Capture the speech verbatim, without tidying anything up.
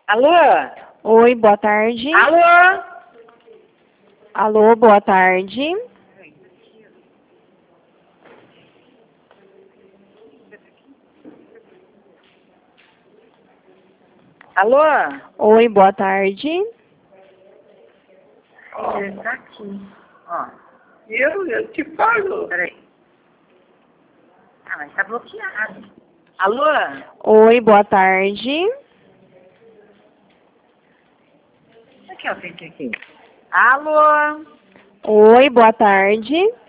Alô? Oi, boa tarde. Alô? Alô, boa tarde. Alô? Oi, boa tarde. Ele tá aqui. Ó. Eu, eu te falo. Peraí. Ah, mas tá bloqueado. Alô? Oi, boa tarde. Aqui, ó, tem que aqui. Alô? Oi, boa tarde.